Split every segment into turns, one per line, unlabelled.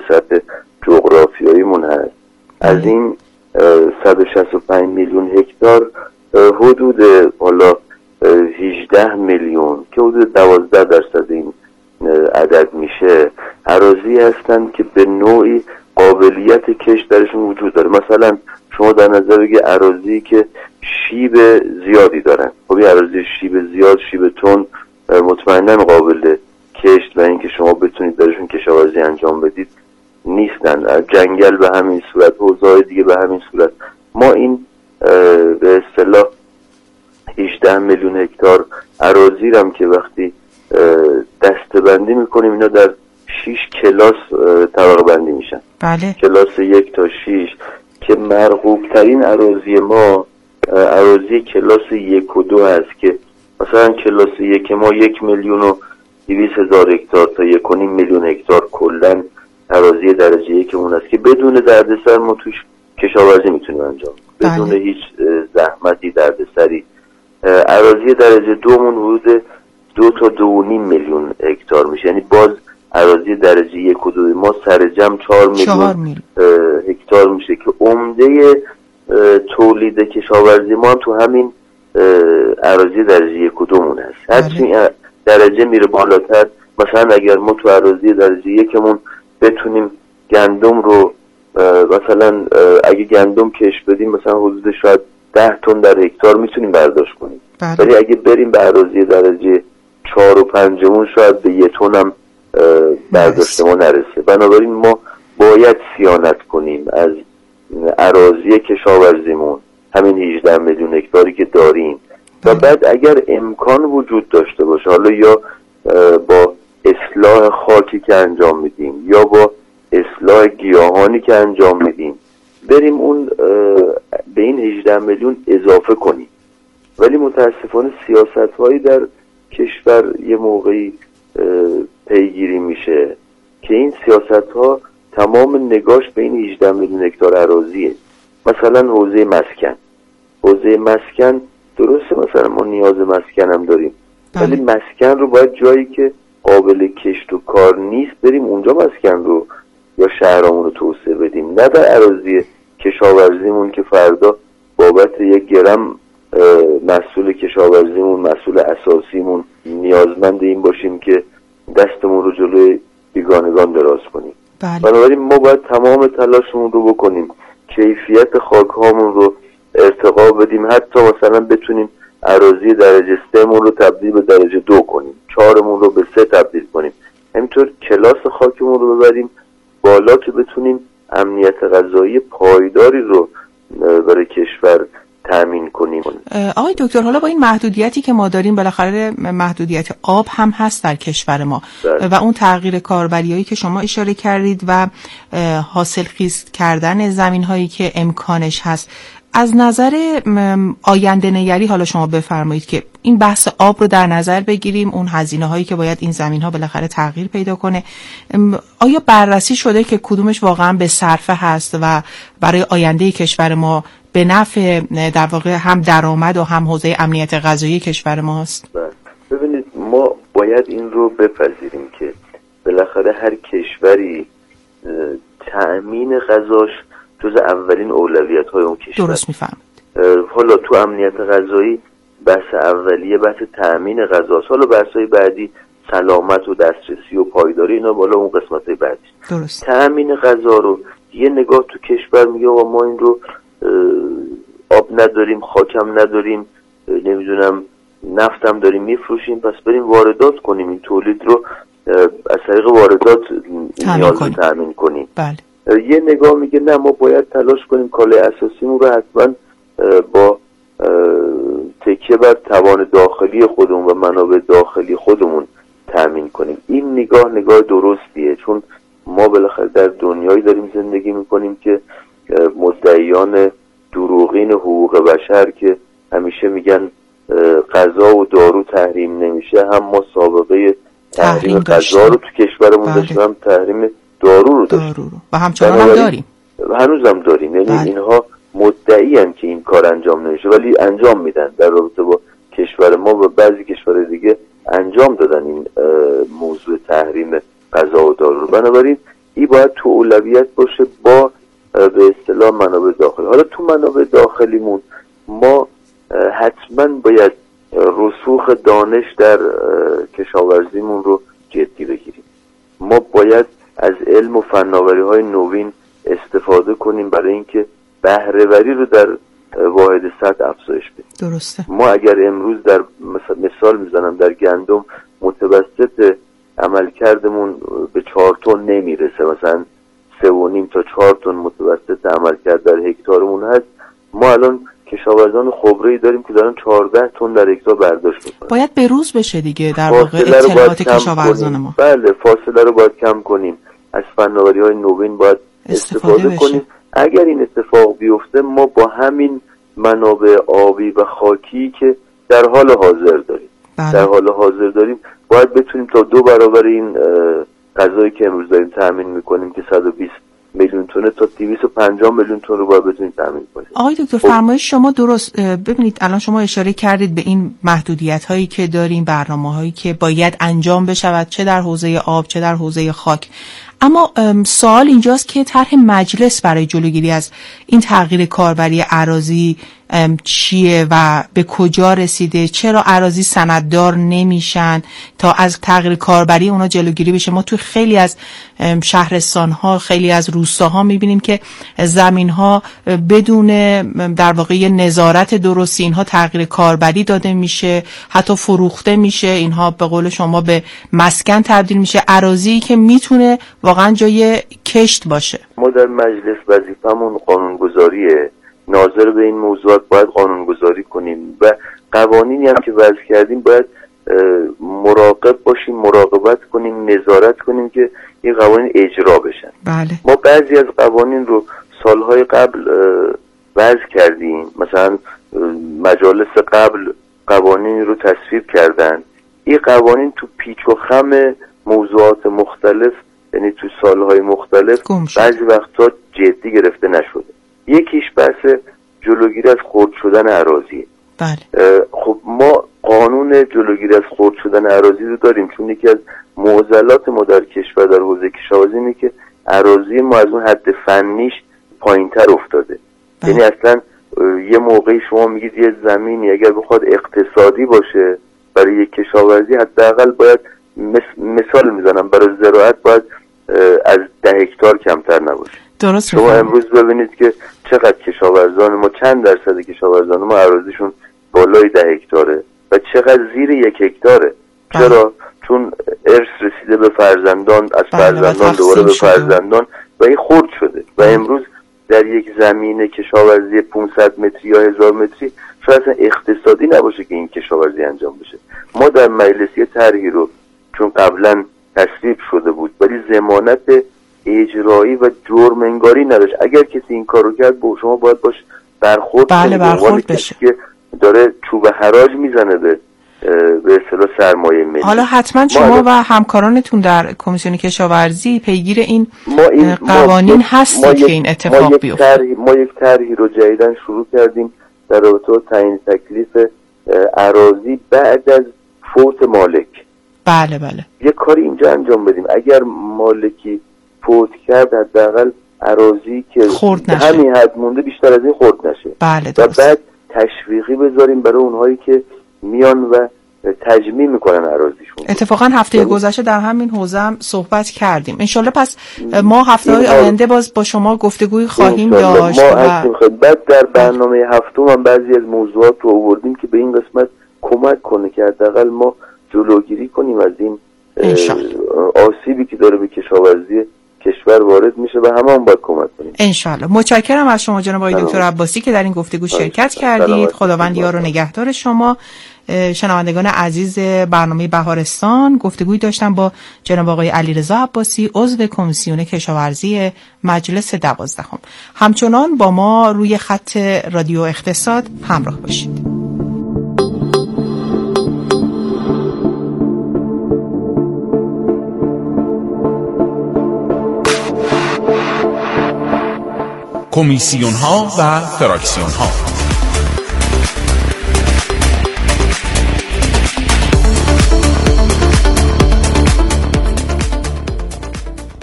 سطح جغرافیاییمون هست. از این 165 میلیون هکتار حدود حالا 18 میلیون که حدود 12% این عدد میشه اراضی هستن که به نوعی قابلیت کشت درشون وجود داره. مثلا شما در نظر بگید اراضی که شیب زیادی دارن، خب این اراضی شیب زیاد، شیب تون مطمئنا قابل کشت و اینکه شما بتونید درشون کشاورزی انجام بدید نیستن. جنگل به همین صورت، حوضه‌های دیگه به همین صورت. ما این به اصطلاح 18 میلیون هکتار اراضی هم که وقتی دسته‌بندی میکنیم اینا در 6 کلاس طبقه بندی میشن.
بله.
کلاس 1 تا 6 که مرغوب ترین اراضی ما اراضی کلاس 1 و 2 هست که مثلا کلاس 1 ما 1,200,000 هکتار تا 1.5 میلیون هکتار کلن اراضی درجه 1 مون هست که بدون دردسر ما توش کشاورزی میتونیم انجام بدون هیچ زحمتی دردسری. اراضی درجه 2 مون حدود 2 تا 2.5 میلیون هکتار میشه، یعنی باز اراضی درجه 1 و 2 ما سر جمع 4 میلیون هکتار میشه که عمده تولید کشاورزی ما هم تو همین اراضی درجه 1 و 2 مون هست. هرچی درجه میره بالاتر، مثلا اگر ما تو اراضی درجه 1 مون بتونیم گندم رو مثلا اگه گندم کش بدیم مثلا حدود شاید 10 تن در هکتار میتونیم برداشت کنیم، ولی اگه بریم به اراضی درجه 4 و 5 مون شاید به 1 تن هم برداشت ما نرسه. بنابراین ما باید صیانت کنیم از اراضی کشاورزیمون، همین 18 میلیون هکتاری که داریم و بعد اگر امکان وجود داشته باشه، حالا یا با اصلاح خاکی که انجام میدیم یا با اصلاح گیاهانی که انجام میدیم، بریم اون به این 18 میلیون اضافه کنیم. ولی متاسفانه سیاست هایی در کشور یه موقعی پیگیری میشه که این سیاست ها تمام نگاش به این 18 میلیون هکتار اراضیه. مثلا حوزه مسکن درسته، مثلا ما نیاز مسکن هم داریم، ولی مسکن رو باید جایی که قابل کشت و کار نیست بریم اونجا مسکن رو یا شهرامون رو توسعه بدیم، نه در اراضی کشاورزیمون که فردا بابت 1 گرم مسئول کشاورزیمون، مسئول اساسیمون نیازمند این باشیم که دستمون رو جلوی بیگانگان دراز کنیم. بنابراین ما باید تمام تلاشمون رو بکنیم کیفیت خاک هامون رو ارتقا بدیم، حتی مثلا بتونیم اراضی درجه 3 مون رو تبدیل به درجه 2 کنیم، 4 مون رو به 3 تبدیل کنیم، همینطور کلاس خاکمون رو ببریم بالا که بتونیم امنیت غذایی پایداری رو برای کشور تامین کنیم.
آقای دکتر، حالا با این محدودیتی که ما داریم، بالاخره محدودیت آب هم هست در کشور ما و اون تغییر کاربریایی که شما اشاره کردید و حاصلخیز کردن زمین‌هایی که امکانش هست، از نظر آینده نگری حالا شما بفرمایید که این بحث آب رو در نظر بگیریم، اون هزینه هایی که باید این زمین ها بالاخره تغییر پیدا کنه، آیا بررسی شده که کدومش واقعا به صرفه هست و برای آینده کشور ما به نفع در واقع هم درآمد و هم حوزه امنیت غذایی کشور ماست؟
ببینید، ما باید این رو بپذیریم که بالاخره هر کشوری تأمین غذاش جز اولین اولویت های اون کشور.
درست میفهمید.
حالا تو امنیت غذایی بحث اولیه بحث تأمین غذاست، حالا بحث‌های بعدی سلامت و دسترسی و پایداری، اینا بالا اون قسمت‌های بعدی.
درست.
تأمین غذا رو یه نگاه تو کشور میگه و ما این رو آب نداریم، خاکم نداریم، نمیدونم نفتم داریم میفروشیم، پس بریم واردات کنیم، این تولید رو از طریق واردات نیاز رو تأمین کنیم.
بله.
یه نگاه میگه نه، ما باید تلاش کنیم کالای اساسیمون رو حتما با تکیه بر توان داخلی خودمون و منابع داخلی خودمون تأمین کنیم. این نگاه درستیه، چون ما بالاخره در دنیایی داریم زندگی میکنیم که مدعیان دروغین حقوق بشر که همیشه میگن غذا و دارو تحریم نمیشه، هم ما سابقه تحریم غذا رو تو کشورمون داشتیم، هم تحریم دارو رو داشتیم
و همچنان هم داریم،
هنوزم داریم. یعنی اینها مدعی هم که این کار انجام نمیشه ولی انجام میدن. در رابطه با کشور ما و بعضی کشور دیگه انجام دادن این موضوع تحریم غذا و دارو رو. بنابراین این باید تو اولویت باشه با به اصطلاح منابع داخلی. حالا تو منابع داخلیمون ما حتما باید رسوخ دانش در کشاورزیمون رو جدی بگیریم. ما باید از علم و فناوری‌های نوین استفاده کنیم برای اینکه بهره‌وری رو در واحد سطح افزایش بدیم.
درسته.
ما اگر امروز در مثال میزنم در گندم متوسط عملکردمون به 4 تن نمیرسه، مثلا 3.5 تا 4 تن متوسط عملکرد در هکتارمون هست، ما الان کشاورزان خبره‌ای داریم که دارن 14 تن در هکتار برداشت میکنن.
باید بروز بشه دیگه در واقع اطلاعات کشاورزان ما.
بله، فاصله رو باید کم کنیم، از فناوری‌های نوین باید استفاده کنیم. اگر این اتفاق بیفته ما با همین منابع آبی و خاکی که در حال حاضر داریم باید بتونیم تا 2 برابر این غذایی که امروز داریم تأمین میکنیم که 120 میلیون تونه تا 250 میلیون تن رو باید بتونیم تأمین کنیم.
آقای دکتر فرمایش شما درست. ببینید الان شما اشاره کردید به این محدودیت هایی که داریم، برنامه هایی که باید انجام بشود، چه در حوزه آب چه در حوزه خاک. اما سوال اینجاست که طرح مجلس برای جلوگیری از این تغییر کاربری اراضی چیه و به کجا رسیده؟ چرا اراضی سنددار نمیشن تا از تغییر کاربری اونا جلوگیری بشه؟ ما تو خیلی از شهرستان‌ها، خیلی از روستاها میبینیم که زمین‌ها بدون در واقع نظارت درستی اینها تغییر کاربری داده میشه، حتی فروخته میشه، اینها به قول شما به مسکن تبدیل میشه، اراضی که میتونه واقعا جای کشت باشه.
ما در مجلس وظیفمون قانونگذاریه، ناظر به این موضوعات باید قانونگذاری کنیم و قوانینی هم که وضع کردیم باید مراقب باشیم، مراقبت کنیم، نظارت کنیم که این قوانین اجرا بشن.
بله.
ما بعضی از قوانین رو سالهای قبل وضع کردیم، مثلا مجالس قبل قوانین رو تصویب کردن، این قوانین تو پیچ و خم موضوعات مختلف، یعنی تو سالهای مختلف بعضی وقتا جدی گرفته نشده. یکیش بحث جلوگیری از خرد شدن اراضیه.
بله.
خب ما قانون جلوگیری از خرد شدن اراضی رو داریم، چون یکی از معضلات ما در کشور در حوزه کشاورزی اینه که اراضی ما از اون حد فنیش پایین‌تر افتاده.
بله.
یعنی اصلا یه موقعی شما میگید یه زمینی اگر بخواد اقتصادی باشه برای یک کشاورزی حداقل باید مثال میزنم برای زراعت باید از 10 هکتار کمتر نباشه.
درست.
شما امروز ببینید که چقدر کشاورزان ما، چند درصد کشاورزان ما اراضیشون بالای 10 هکتاره و چقدر زیر 1 هکتاره. چرا؟ چون ارث رسیده به فرزندان، از فرزندان دوباره به فرزندان و این خرد شده و امروز در یک زمین کشاورزی 500 متری یا 1000 متری شاید اصلا اقتصادی نباشه که این کشاورزی انجام بشه. ما در مجلسی طرحی رو چون قبلا تصویب شده بود ولی ضمانت اجرایی و جرم انگاری نداشت، اگر کسی این کارو کرد شما باید باش برخورد کنید.
بله، برخورد بشه.
که داره چوب حراج میزنه به اصطلاح سرمایه ملی.
حالا حتما شما و همکارانتون در کمیسیون کشاورزی پیگیر این قوانین هستید که این اتفاق بیفته.
ما یک طرحی رو جدیداً شروع کردیم در رابطه با تعیین تکلیف اراضی بعد از فوت مالک.
بله بله.
یه کاری اینجا انجام بدیم، اگر مالکی فوت کرد حداقل اراضی که همین حد مونده بیشتر از این خرد نشه.
بله
درست. و بعد تشویقی بذاریم برای اونهایی که میان و تجمیع میکنن اراضیشون.
اتفاقا هفته گذشته در همین حوزه هم صحبت کردیم. انشالله پس ما هفته‌های آینده باز با شما گفتگوی خواهیم داشت.
ما بعد در برنامه هفتم هم بعضی از موضوعات رو آوردیم که به این قسمت کمک کنه که حداقل ما جلوگیری کنیم از این آسیبی که داره به کشاورزی کشور وارد میشه و همه هم باید کمک کنیم.
انشالله. متشکرم از شما جناب آقای دکتر عباسی که در این گفتگو شرکت کردید. خداوند یار و نگهدار شما. شنوندگان عزیز برنامه بهارستان، گفتگویی داشتم با جناب آقای علیرضا عباسی، عضو کمیسیون کشاورزی مجلس 12. همچنان با ما روی خط رادیو اقتصاد همراه باشید.
کمیسیون ها و فراکسیون ها.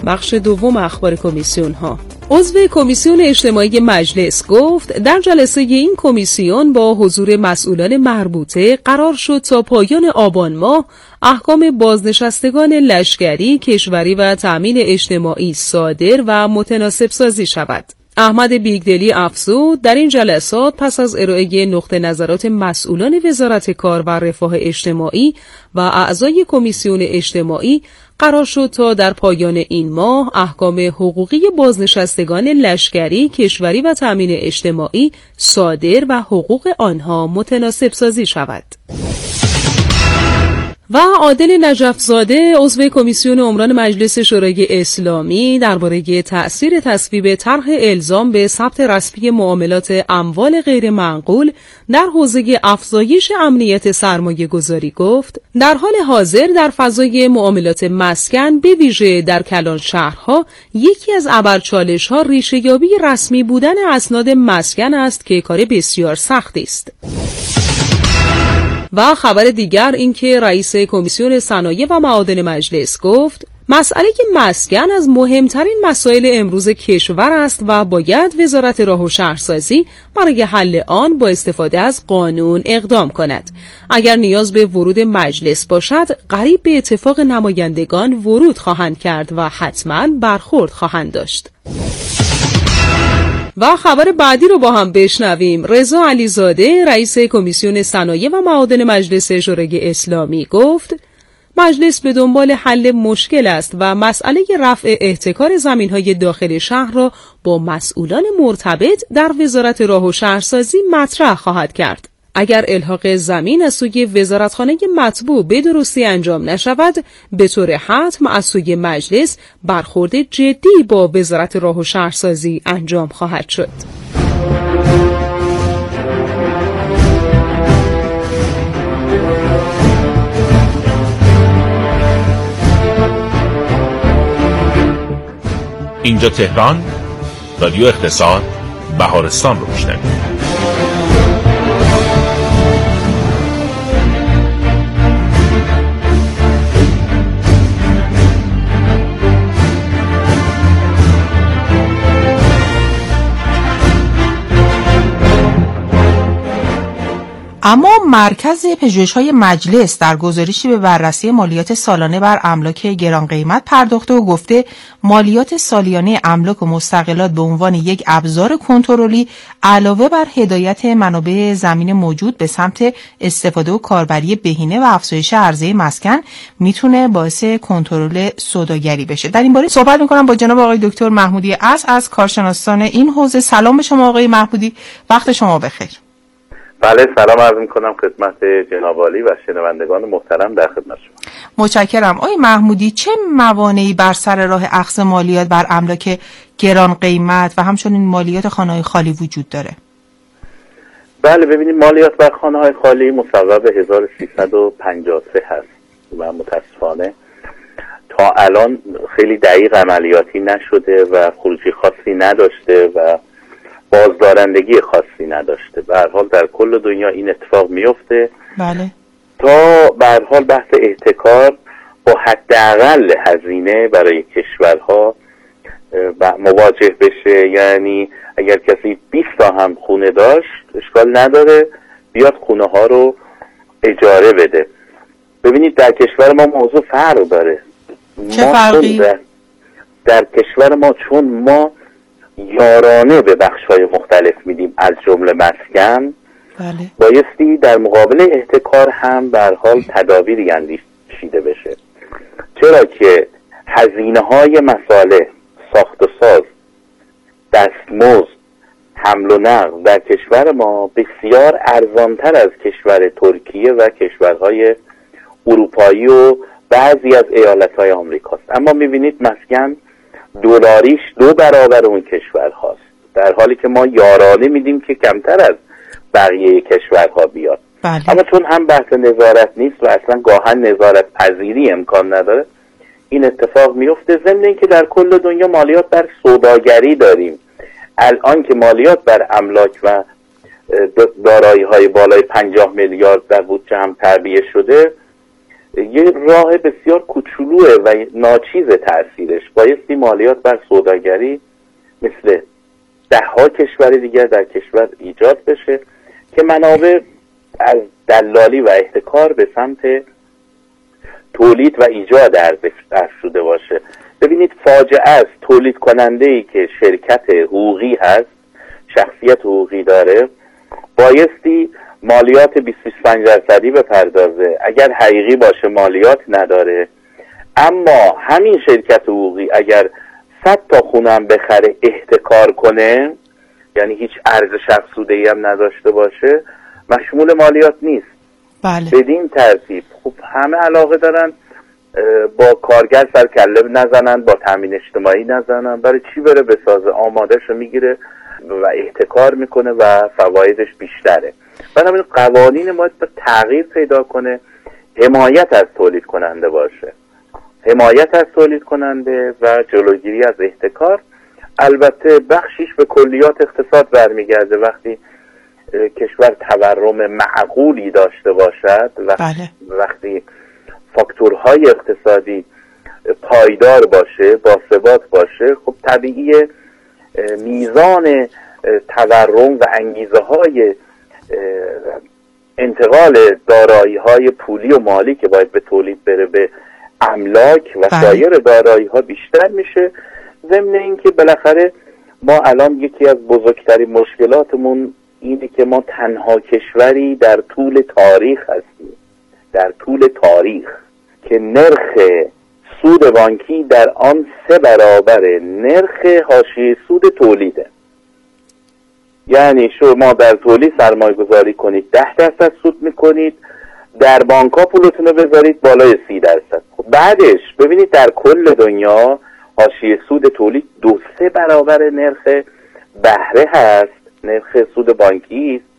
بخش دوم اخبار کمیسیون ها. عضو کمیسیون اجتماعی مجلس گفت در جلسه این کمیسیون با حضور مسئولان مربوطه قرار شد تا پایان آبان ماه احکام بازنشستگان لشکری، کشوری و تأمین اجتماعی صادر و متناسب سازی شود. احمد بیگدلی افزود در این جلسات پس از ارائه نقطه نظرات مسئولان وزارت کار و رفاه اجتماعی و اعضای کمیسیون اجتماعی قرار شد تا در پایان این ماه احکام حقوقی بازنشستگان لشکری، کشوری و تأمین اجتماعی صادر و حقوق آنها متناسب سازی شود. و عادل نجف‌زاده عضو کمیسیون عمران مجلس شورای اسلامی درباره تأثیر تصویب طرح الزام به ثبت رسمی معاملات اموال غیر منقول در حوزه افزایش امنیت سرمایه‌گذاری گفت در حال حاضر در فضای معاملات مسکن به ویژه در کلان شهرها یکی از ابرچالش‌ها ریشه‌یابی رسمی بودن اسناد مسکن است که کار بسیار سختی است. و خبر دیگر این که رئیس کمیسیون صنایع و معادن مجلس گفت مسئله مسکن از مهمترین مسائل امروز کشور است و باید وزارت راه و شهرسازی برای حل آن با استفاده از قانون اقدام کند. اگر نیاز به ورود مجلس باشد قریب به اتفاق نمایندگان ورود خواهند کرد و حتما برخورد خواهند داشت. و خبر بعدی رو با هم بشنویم. رضا علیزاده رئیس کمیسیون صنایع و معادن مجلس شورای اسلامی گفت مجلس به دنبال حل مشکل است و مسئله رفع احتکار زمین‌های داخل شهر را با مسئولان مرتبط در وزارت راه و شهرسازی مطرح خواهد کرد. اگر الحاق زمین از سوی وزارتخانه مطبوع به درستی انجام نشود، به طور حتم از سوی مجلس برخورد جدی با وزارت راه و شهرسازی انجام خواهد شد.
اینجا تهران، رادیو اقتصاد، بهارستان رو میشنوید.
اما مرکز پژوهش‌های مجلس در گزارشی به بررسی مالیات سالانه بر املاک گران قیمت پرداخته و گفته مالیات سالیانه املاک و مستغلات به عنوان یک ابزار کنترلی علاوه بر هدایت منابع زمین موجود به سمت استفاده و کاربری بهینه و افزایش عرضه مسکن میتونه باعث کنترل سوداگری بشه. در این باره صحبت می‌کنم با جناب آقای دکتر محمودی عصر از کارشناسان این حوزه. سلام به شما آقای محمودی، وقت شما بخیر.
بله، سلام عرض می‌کنم خدمت جناب عالی و شنوندگان محترم در خدمت شما.
متشکرم. آقای محمودی، چه موانعی بر سر راه اخذ مالیات بر املاک گران قیمت و همچنین مالیات خانه‌های خالی وجود داره؟
بله، ببینید مالیات بر خانه‌های خالی مصوب 1353 هست و متاسفانه تا الان خیلی دقیق عملیاتی نشده و خروجی خاصی نداشته و بازدارندگی خاصی نداشته. به هر حال در کل دنیا این اتفاق میفته.
بله.
تا به هر حال بحث احتکار با حداقل هزینه برای کشورها مواجه بشه. یعنی اگر کسی 20 تا هم خونه داشت اشکال نداره بیاد خونه ها رو اجاره بده. ببینید در کشور ما موضوع فرق داره.
چه فرقی؟
در کشور ما چون ما یارانه به بخش‌های مختلف میدیم از جمله مسکن،
بله.
بایستی در مقابل احتکار هم به هر حال تدابیری اندیشیده بشه. چرا که هزینه‌های مساله، ساخت و ساز، دستمزد، حمل و نقل در کشور ما بسیار ارزانتر از کشور ترکیه و کشورهای اروپایی و بعضی از ایالت‌های آمریکاست. اما می‌بینید مسکن دلاریش 2 برابر اون کشور هاست، در حالی که ما یارانه میدیم که کمتر از بقیه کشورها بیاد.
بله.
اما چون هم بحث نظارت نیست و اصلا گاهن نظارت پذیری امکان نداره این اتفاق میفته. ضمن اینکه در کل دنیا مالیات بر سوداگری داریم. الان که مالیات بر املاک و دارایی های بالای 50 میلیارد در بودجه هم تعبیه شده،
یه راه بسیار کوچولوه و ناچیز تأثیرش. بایستی مالیات بر سوداگری مثل 10 کشور دیگر در کشور ایجاد بشه که منابع از دلالی و احتکار به سمت تولید و ایجاد ارزش افزوده باشه. ببینید فاجعه است تولید کننده‌ای که شرکت حقوقی هست، شخصیت حقوقی داره، بایستی مالیات 25% بپردازه. اگر حقیقی باشه مالیات نداره، اما همین شرکت حقوقی اگر 100 تا خونه هم بخره احتکار کنه، یعنی هیچ ارزش افزوده‌ای هم نداشته باشه، مشمول مالیات نیست.
بله.
بدین ترتیب خب همه علاقه دارن با کارگر سر کله نزنن، با تامین اجتماعی نزنن. برای چی بره بسازه؟ آمادهشو میگیره و احتکار میکنه و فوایدش بیشتره. بنابراین قوانین باید تغییر پیدا کنه، حمایت از تولید کننده باشه، حمایت از تولید کننده و جلوگیری از احتکار. البته بخشیش به کلیات اقتصاد برمیگرده. وقتی کشور تورم معقولی داشته باشد و
بله.
وقتی فاکتورهای اقتصادی پایدار باشه، باثبات باشه، خب طبیعیه میزان تورم و انگیزه های انتقال دارایی های پولی و مالی که باید به تولید بره به املاک و سایر دارایی ها بیشتر میشه. ضمن اینکه بالاخره ما الان یکی از بزرگترین مشکلاتمون اینه که ما تنها کشوری در طول تاریخ هستیم، در طول تاریخ که نرخ سود بانکی در آن 3 برابر نرخ حاشیه سود تولیده. یعنی شما در تولید سرمایه گذاری کنید 10% سود میکنید، در بانک ها پولتون رو بذارید بالای 30%. خب بعدش ببینید در کل دنیا حاشیه سود تولید 2-3 برابر نرخ بهره هست، نرخ سود بانکی است.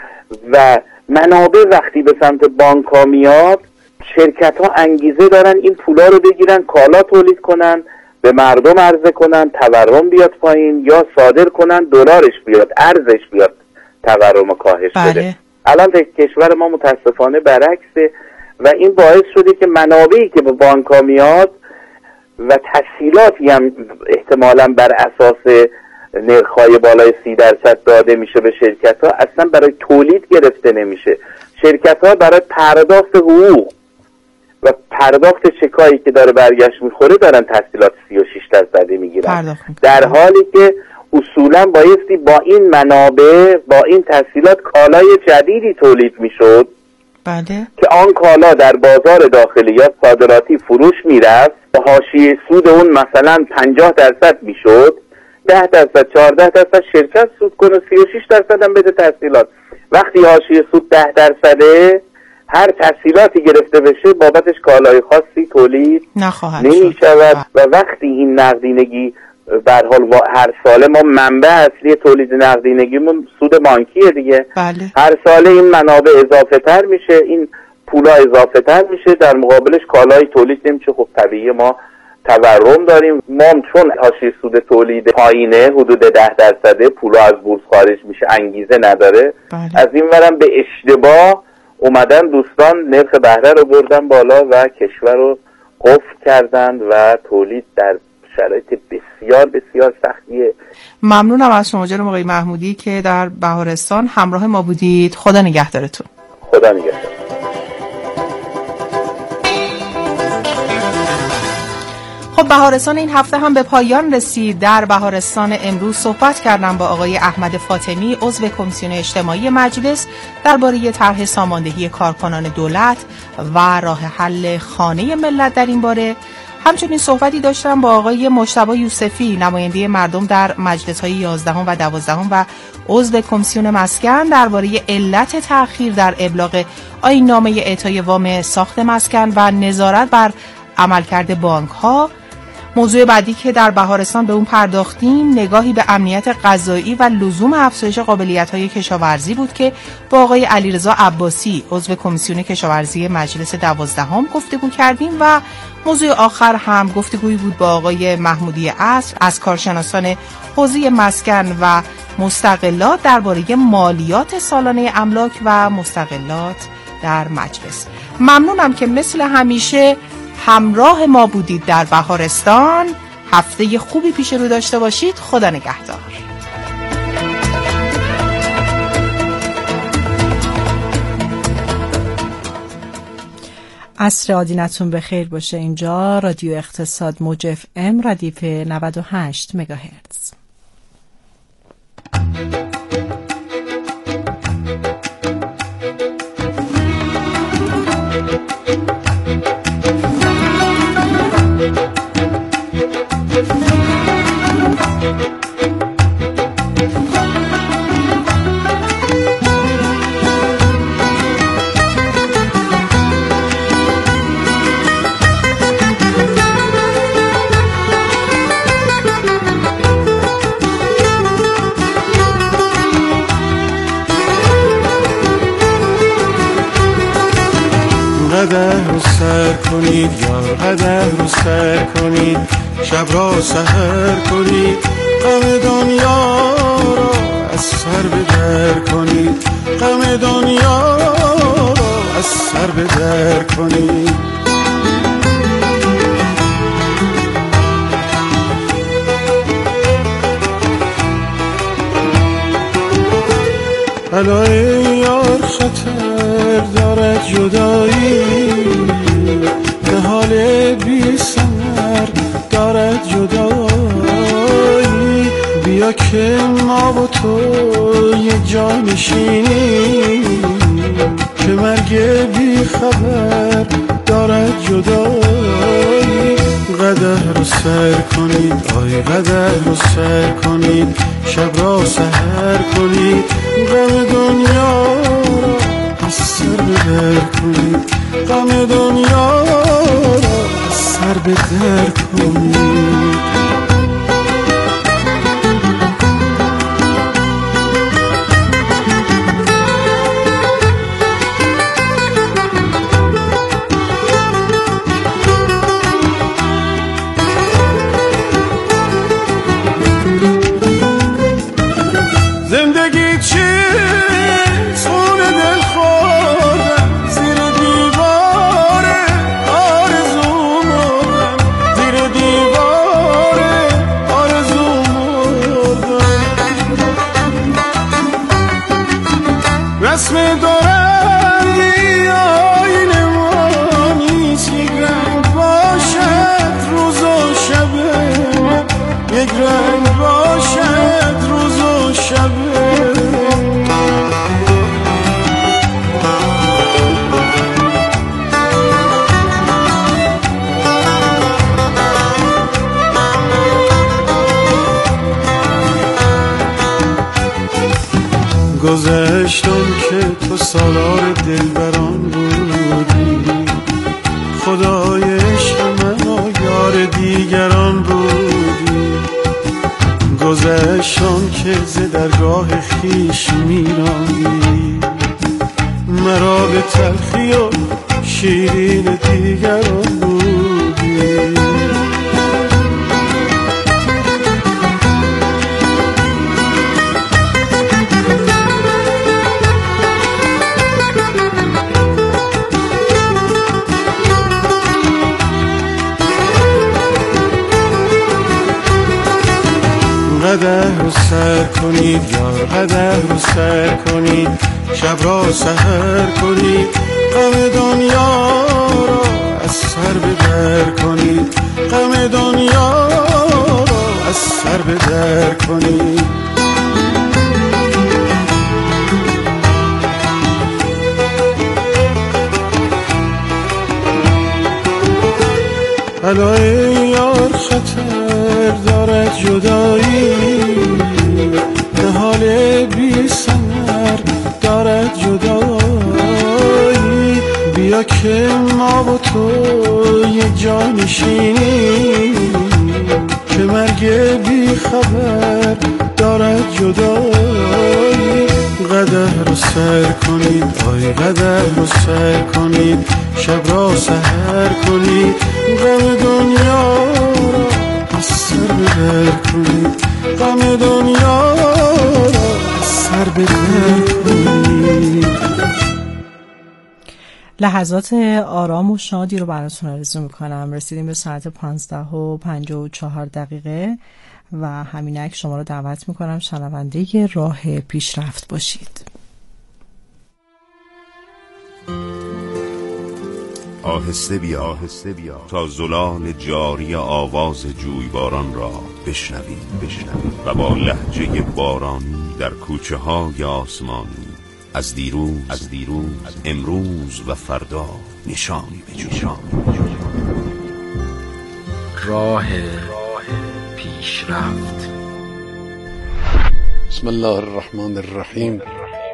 و منابع وقتی به سمت بانک ها میاد، شرکت ها انگیزه دارن این پولا رو بگیرن، کالا تولید کنن، به مردم عرضه کنن، تورم بیاد پایین، یا صادر کنن دلارش بیاد، ارزش بیاد، تورم کاهش بده. الان در کشور ما متاسفانه برعکسه و این باعث شده که منابعی که به بانک ها میاد و تسهیلاتی هم احتمالاً بر اساس نرخ‌های بالای 30% داده میشه به شرکت‌ها، اصلا برای تولید گرفته نمیشه. شرکت‌ها برای پرداخت حقوق و پرداخت چکایی که داره برگشت میخوره دارن تسهیلات 36% میگیرن، در حالی که اصولا بایستی با این منابع، با این تسهیلات کالای جدیدی تولید میشد.
بله. که
آن کالا در بازار داخلی یا صادراتی فروش میرفت، حاشیه سود اون مثلا 50% میشد، 10% 14% شرکت سود کنه، 36% هم بده تسهیلات. وقتی حاشیه سود 10%، هر تسهیلاتی گرفته بشه بابتش کالای خاصی تولید نمی شود و وقتی این نقدینگی به هر حال هر ساله ما منبع اصلی تولید نقدینگیمون سود بانکیه دیگه.
بله.
هر ساله این منابع اضافه تر میشه، این پولا اضافه تر میشه، در مقابلش کالای تولید نمیشه. خب طبیعیه ما تورم داریم. ما چون حاشیه سود تولید پایینه، حدود 10%، پولا از بورس خارج میشه، انگیزه نداره.
بله.
از این ورم به اشتباه اومدن دوستان نرخ بهره رو بردن بالا و کشور رو قفل کردن و تولید در شرایط بسیار بسیار سختیه.
ممنونم از شما جناب آقای محمودی که در بهارستان همراه ما بودید. خدا نگهدارتون.
خدا نگهدار.
خب بهارستان این هفته هم به پایان رسید. در بهارستان امروز صحبت کردم با آقای احمد فاطمی، عضو کمیسیون اجتماعی مجلس، درباره طرح ساماندهی کارکنان دولت و راه حل خانه ملت در این باره. همچنین صحبتی داشتم با آقای مجتبی یوسفی، نماینده مردم در مجلس‌های 11 و 12 و عضو کمیسیون مسکن، درباره علت تأخیر در ابلاغ آیین‌نامه اعطای وام ساخت مسکن و نظارت بر عملکرد بانک‌ها. موضوع بعدی که در بهارستان به اون پرداختیم نگاهی به امنیت غذایی و لزوم افزایش قابلیت‌های کشاورزی بود که با آقای علیرضا عباسی، عضو کمیسیون کشاورزی مجلس 12 گفتگو کردیم و موضوع آخر هم گفتگویی بود با آقای محمودی عصر از کارشناسان حوزه مسکن و مستقلات درباره مالیات سالانه املاک و مستقلات در مجلس. ممنونم که مثل همیشه همراه ما بودید در بهارستان. هفته خوبی پیش رو داشته باشید. خدا نگهدار.
عصر آدینتون بخیر باشه. اینجا رادیو اقتصاد موج اف ام ردیف 98 مگاهرتز.
قدح رو سر کنید یار، قدح رو سر کنید، شب را سحر کنید، غم دنیا را از سر بدر کنید، غم دنیا را از سر بدر کنید. علای یار خطر دارد جدایی، به حال بی ثمر دارد جدایی. بیا که ما و تو یک جا نشینیم، که مرگ بی خبر دارد جدایی. قدح رو سر کنید آی قدح رو سر کنید، شب را سحر کنید، غم دنیا را از سر بدر کنید، غم دنیا را از سر بدر کنید. رسم دارندی آین ما نیست، یک رنگ باشد روز و شبه، یک رنگ باشد روز و شبه. گذشتم که تو سالار دلبران بودی، خدای عشق من و یار دیگران بودی. گذشتم که ز درگاه خویش میراندی، مرا به تلخی و شیرین دیگران بودی. قدح رو سر کنید یار، قدح رو سر کنید، شب را سحر کنید، غم دنیا را از سر بدر کنید، غم دنیا را از سر بدر کنید. علای یار خطر دارد جدایی، به حال بی ثمر دارد جدایی. بیا که ما و تو یک جا نشینیم، که مرگ بی خبر دارد جدایی. قدح رو سر کنید آی قدح رو سر کنید، شب را سحر کنید، غم دنیا را از سر بدر کنید، غم دنیا را از سر بدر کنید.
لحظات آرام و شادی رو براتون آرزو میکنم. رسیدیم به ساعت 15:54 و همینک شما رو دعوت میکنم شنونده راه پیشرفت باشید.
آهسته بیا تا زلال جاری آواز جویباران را بشنویم و با لهجه بارانی در کوچه های آسمانی از دیروز امروز و فردا نشانی بجویم.
راه پیشرفت.
بسم الله الرحمن الرحیم.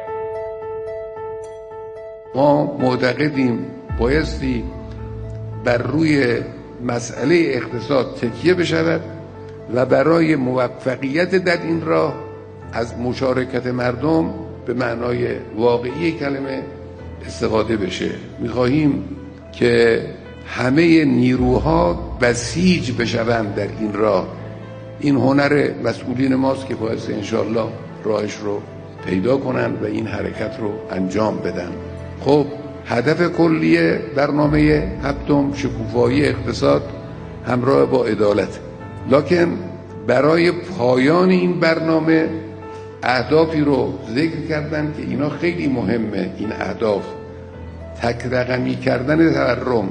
ما معتقدیم بایستی بر روی مسئله اقتصاد تکیه بشود و برای موفقیت در این راه از مشارکت مردم به معنای واقعی کلمه استفاده بشه. می‌خواهیم که همه نیروها بسیج بشوند در این راه. این هنر مسئولین ماست که باعث انشالله راهش رو پیدا کنند و این حرکت رو انجام بدن. خب هدف کلی برنامه هفتم شکوفایی اقتصاد همراه با عدالت، لکن برای پایان این برنامه اهدافی رو ذکر کردن که اینا خیلی مهمه. این اهداف تک رقمی کردن تورم،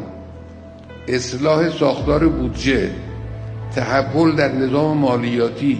اصلاح ساختار بودجه، تحول در نظام مالیاتی،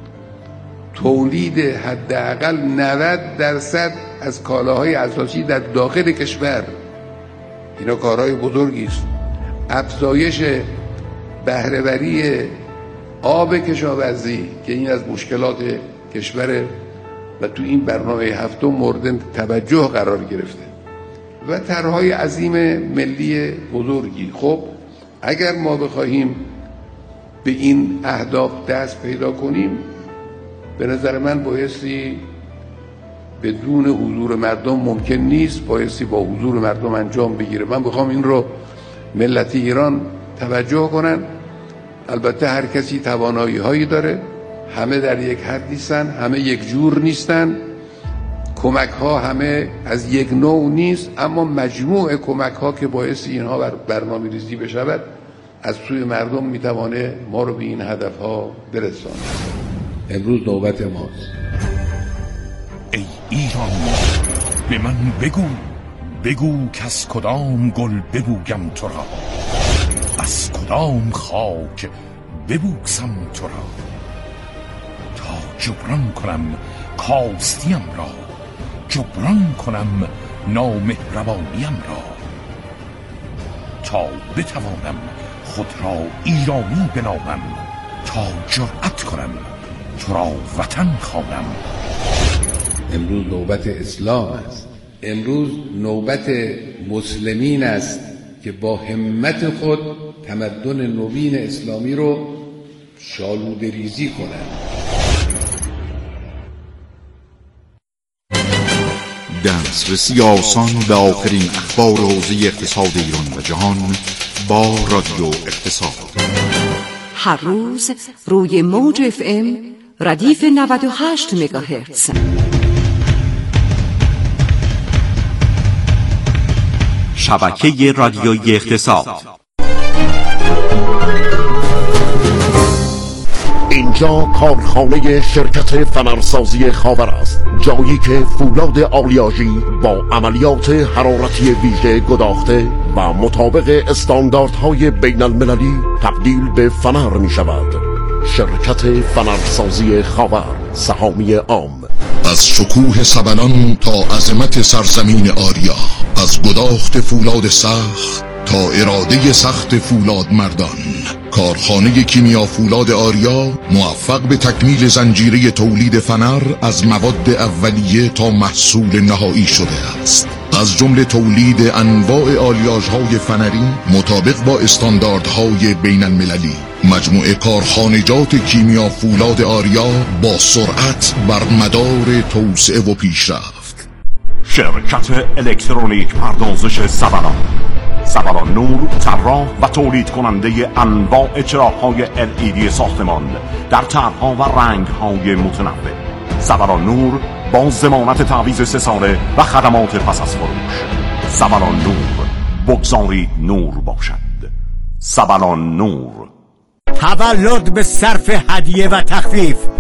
تولید حداقل 90% از کالاهای اساسی در داخل کشور، اینا کارهای بزرگی است. افزایش بهره‌وری آب کشاورزی که این از مشکلات کشور و تو این برنامه هفتم مورد توجه قرار گرفته و طرح‌های عظیم ملی بزرگی. خب اگر ما بخواهیم به این اهداف دست پیدا کنیم، به نظر من بایستی بدون حضور مردم ممکن نیست، بایستی با حضور مردم انجام بگیره. من بخوام این رو ملت ایران توجه کنن. البته هر کسی توانایی هایی داره، همه در یک حد نیستن، همه یک جور نیستن، کمک ها همه از یک نوع نیست، اما مجموع کمک ها که بایستی اینها برنامه ریزی بشود از سوی مردم میتوانه ما رو به این هدف ها برسانه. امروز نوبت ماست.
ای ایران به من بگو که از کدام گل ببویم تو را، از کدام خاک ببوسم تو را، تا جبران کنم کاستیم را، جبران کنم نامهربانیم را، تا بتوانم خود را ایرانی بنامم، تا جرأت کنم تو را وطن خوانم.
امروز نوبت اسلام است. امروز نوبت مسلمین است که با همت خود تمدن نوین اسلامی رو شالوده ریزی کنند.
دسترسی آسان به آخرین اخبار حوزه اقتصاد ایران و جهان با رادیو اقتصاد.
هر روز روی موج FM ردیف 98 مگاهرتز.
شبکه رادیویی اقتصاد.
اینجا کارخانه شرکت فنرسازی خاور است، جایی که فولاد آلیاژی با عملیات حرارتی ویژه گداخته و مطابق استانداردهای بین المللی تبدیل به فنر می شود. شرکت فنرسازی خاور، سهامی عام.
از شکوه سبلان تا عظمت سرزمین آریا، از گداخت فولاد سخت تا اراده سخت فولاد مردان، کارخانه کیمیا فولاد آریا موفق به تکمیل زنجیره تولید فنر از مواد اولیه تا محصول نهایی شده است. از جمله تولید انواع آلیاژهای فنری مطابق با استانداردهای بین المللی. مجموعه کارخانجات کیمیا فولاد آریا با سرعت بر مدار توسعه و پیشرفت.
شرکت الکترونیک پردازش سبلان نور، طراح و تولید کننده انواع چراغ‌های LED ساختمان در طرح‌ها و رنگ‌های متنوع. سبلان نور با ضمانت تعویض 3 ساله و خدمات پس از فروش. سبلان نور، بگذارید نور باشد. سبلان نور.
تولد به صرف هدیه و تخفیف